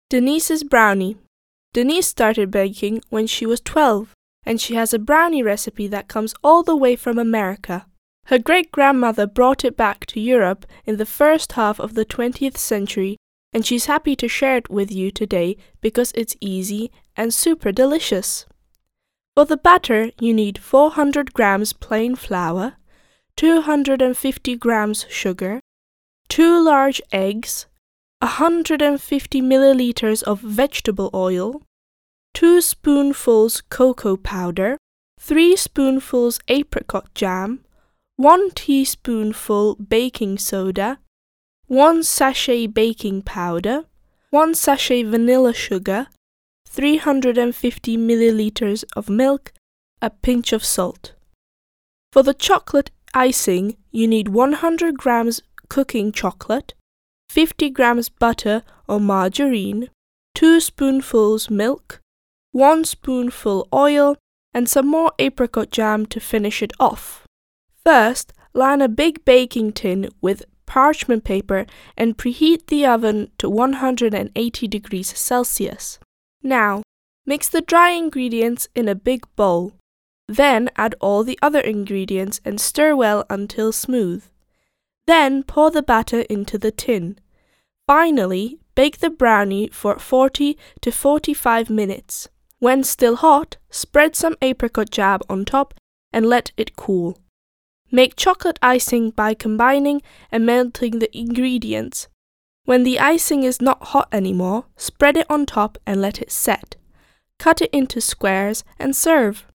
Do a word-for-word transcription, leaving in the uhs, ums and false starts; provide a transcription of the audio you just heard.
Denise's brownie. Denise started baking when she was twelve, and she has a brownie recipe that comes all the way from America. Her great-grandmother brought it back to Europe in the first half of the twentieth century, and she's happy to share it with you today because it's easy and super delicious. For the batter, you need four hundred grams plain flour, two hundred fifty grams sugar, two large eggs, one hundred fifty milliliters of vegetable oil, two spoonfuls cocoa powder, three spoonfuls apricot jam, one teaspoonful baking soda, one sachet baking powder, one sachet vanilla sugar, three hundred fifty milliliters of milk, a pinch of salt. For the chocolate icing, you need one hundred grams cooking chocolate, fifty grams butter or margarine, two spoonfuls milk, one spoonful oil, and some more apricot jam to finish it off. First, line a big baking tin with parchment paper and preheat the oven to one hundred eighty degrees Celsius. Now, mix the dry ingredients in a big bowl. Then add all the other ingredients and stir well until smooth. Then pour the batter into the tin. Finally, bake the brownie for forty to forty-five minutes. When still hot, spread some apricot jam on top and let it cool. Make chocolate icing by combining and melting the ingredients. When the icing is not hot anymore, spread it on top and let it set. Cut it into squares and serve.